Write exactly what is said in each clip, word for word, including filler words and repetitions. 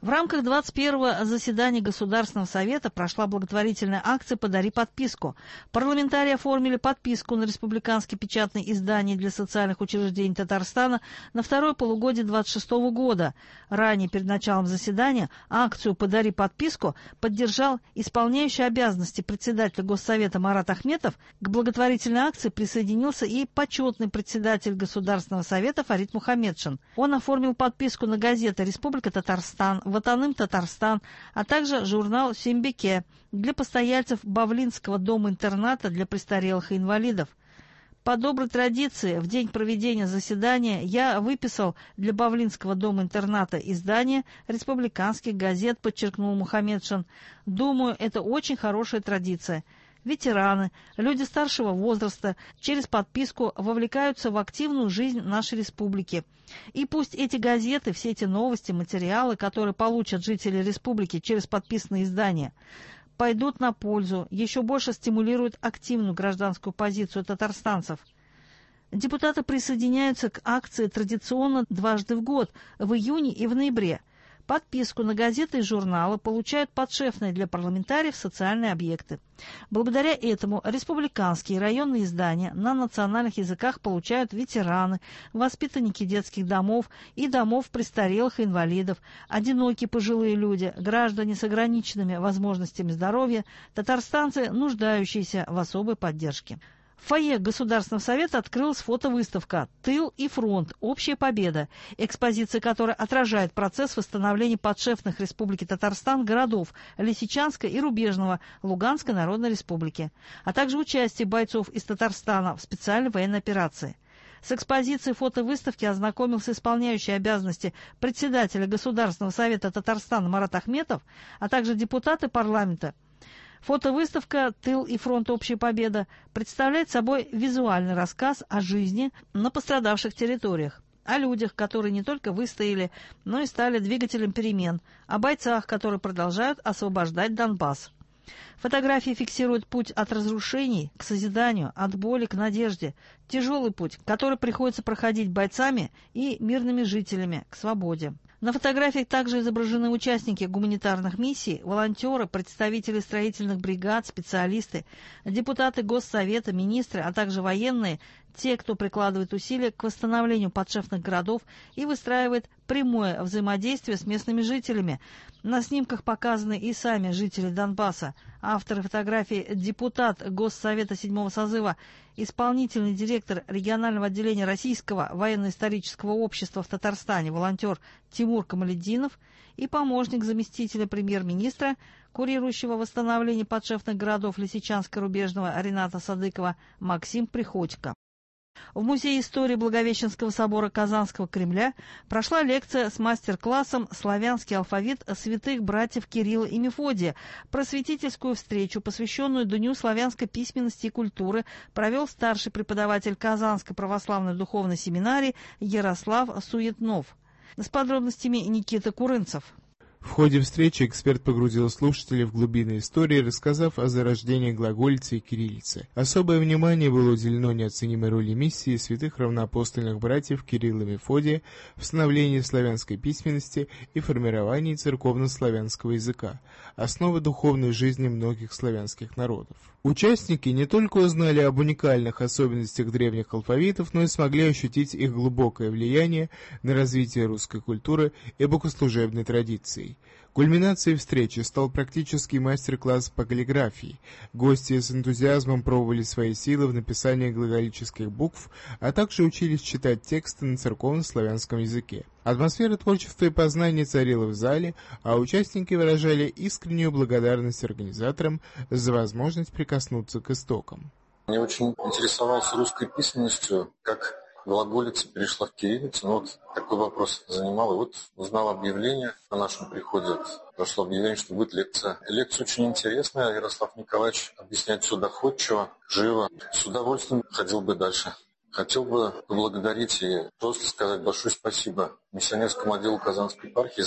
В рамках двадцать первого заседания Государственного совета прошла благотворительная акция «Подари подписку». Парламентарии оформили подписку на республиканские печатные издания для социальных учреждений Татарстана на второе полугодие двадцать шестого года. Ранее, перед началом заседания, акцию «Подари подписку» поддержал исполняющий обязанности председателя Госсовета Марат Ахметов. К благотворительной акции присоединился и почетный председатель Государственного совета Фарид Мухаммедшин. Он оформил подписку на газеты «Республика Татарстан», «Ватаным Татарстан», а также журнал «Сембеке» для постояльцев Бавлинского дома-интерната для престарелых и инвалидов. По доброй традиции, в день проведения заседания я выписал для Бавлинского дома-интерната издание республиканских газет, подчеркнул Мухаммедшин. Думаю, это очень хорошая традиция. Ветераны, люди старшего возраста через подписку вовлекаются в активную жизнь нашей республики. И пусть эти газеты, все эти новости, материалы, которые получат жители республики через подписанные издания, пойдут на пользу, еще больше стимулируют активную гражданскую позицию татарстанцев. Депутаты присоединяются к акции традиционно дважды в год, в июне и в ноябре. Подписку на газеты и журналы получают подшефные для парламентариев социальные объекты. Благодаря этому республиканские и районные издания на национальных языках получают ветераны, воспитанники детских домов и домов престарелых и инвалидов, одинокие пожилые люди, граждане с ограниченными возможностями здоровья, татарстанцы, нуждающиеся в особой поддержке. В фойе Государственного совета открылась фотовыставка «Тыл и фронт. Общая победа», экспозиция которой отражает процесс восстановления подшефных Республики Татарстан городов Лисичанска и Рубежного Луганской Народной Республики, а также участие бойцов из Татарстана в специальной военной операции. С экспозицией фотовыставки ознакомился исполняющий обязанности председателя Государственного совета Татарстана Марат Ахметов, а также депутаты парламента. Фотовыставка «Тыл и фронт. Общая победа» представляет собой визуальный рассказ о жизни на пострадавших территориях, о людях, которые не только выстояли, но и стали двигателем перемен, о бойцах, которые продолжают освобождать Донбасс. Фотографии фиксируют путь от разрушений к созиданию, от боли к надежде, тяжелый путь, который приходится проходить бойцами и мирными жителями к свободе. На фотографиях также изображены участники гуманитарных миссий, волонтеры, представители строительных бригад, специалисты, депутаты Госсовета, министры, а также военные, те, кто прикладывает усилия к восстановлению подшефных городов и выстраивает прямое взаимодействие с местными жителями. На снимках показаны и сами жители Донбасса. Авторы фотографий – депутат Госсовета седьмого созыва, исполнительный директор регионального отделения Российского военно-исторического общества в Татарстане, волонтер Тимур Камалетдинов, и помощник заместителя премьер-министра, курирующего восстановление подшефных городов Лисичанска-Рубежного Рената Садыкова, Максим Приходько. В Музее истории Благовещенского собора Казанского Кремля прошла лекция с мастер-классом «Славянский алфавит святых братьев Кирилла и Мефодия». Просветительскую встречу, посвященную Дню славянской письменности и культуры, провел старший преподаватель Казанской православной духовной семинарии Ярослав Суетнов. С подробностями Никита Курынцев. В ходе встречи эксперт погрузил слушателей в глубины истории, рассказав о зарождении глаголицы и кириллицы. Особое внимание было уделено неоценимой роли миссии святых равноапостольных братьев Кирилла и Мефодия в становлении славянской письменности и формировании церковно-славянского языка, основы духовной жизни многих славянских народов. Участники не только узнали об уникальных особенностях древних алфавитов, но и смогли ощутить их глубокое влияние на развитие русской культуры и богослужебной традиции. Кульминацией встречи стал практический мастер-класс по каллиграфии. Гости с энтузиазмом пробовали свои силы в написании глаголических букв, а также учились читать тексты на церковно-славянском языке. Атмосфера творчества и познания царила в зале, а участники выражали искреннюю благодарность организаторам за возможность прикоснуться к истокам. Я очень интересовался русской письменностью, как глаголица перешла в кириллицу. Ну, вот такой вопрос занимал. И вот узнал объявление о нашем приходе. Прошло объявление, что будет лекция. Лекция очень интересная. Ярослав Николаевич объясняет все доходчиво, живо. С удовольствием ходил бы дальше. Хотел бы поблагодарить и просто сказать большое спасибо миссионерскому отделу Казанской епархии за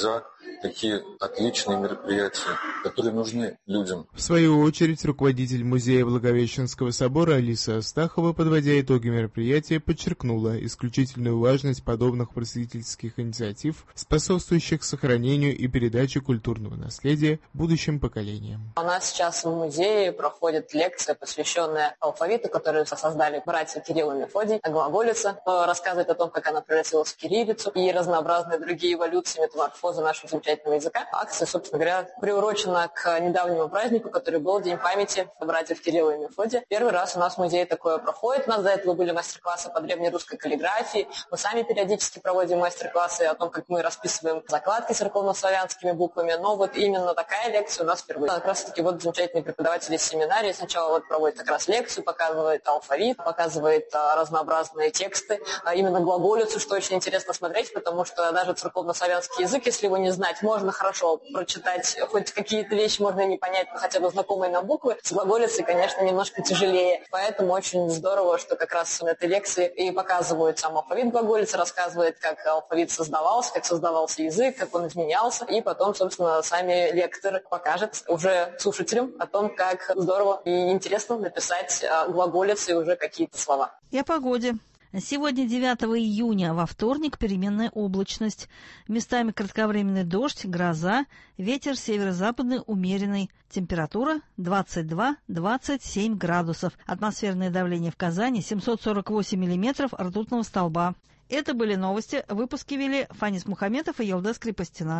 такие отличные мероприятия, которые нужны людям. В свою очередь, руководитель музея Благовещенского собора Алиса Астахова, подводя итоги мероприятия, подчеркнула исключительную важность подобных просветительских инициатив, способствующих сохранению и передаче культурного наследия будущим поколениям. У нас сейчас в музее проходит лекция, посвященная алфавиту, которую создали братья Кирилл и Мефодий. Глаголица рассказывает о том, как она превратилась в кириллицу и разнообразные другие эволюции, метаморфозы нашего замечательного языка. Акция, собственно говоря, приурочена к недавнему празднику, который был День памяти братьев Кирилла и Мефодия. Первый раз у нас в музее такое проходит. У нас до этого были мастер-классы по древнерусской каллиграфии. Мы сами периодически проводим мастер-классы о том, как мы расписываем закладки церковнославянскими буквами. Но вот именно такая лекция у нас впервые. Как раз таки вот замечательные преподаватели семинарии сначала вот проводят как раз лекцию, показывает алфавит, показывает а, разнообразные тексты, а именно глаголицу, что очень интересно смотреть, потому что даже церковнославянский язык, если его не знать, можно хорошо прочитать, хоть какие-то вещи можно и не понять, но хотя бы знакомые нам буквы. С глаголицей, конечно, немножко тяжелее. Поэтому очень здорово, что как раз на этой лекции и показывают сам алфавит глаголицы, рассказывает, как алфавит создавался, как создавался язык, как он изменялся. И потом, собственно, сами лекторы покажут уже слушателям о том, как здорово и интересно написать глаголицей уже какие-то слова. И о погоде. Сегодня, девятого июня, во вторник, переменная облачность. Местами кратковременный дождь, гроза, ветер северо-западный умеренный. Температура двадцать два - двадцать семь градусов. Атмосферное давление в Казани семьсот сорок восемь миллиметров ртутного столба. Это были новости. Выпуски вели Фанис Мухаметов и Елдес Крепостина.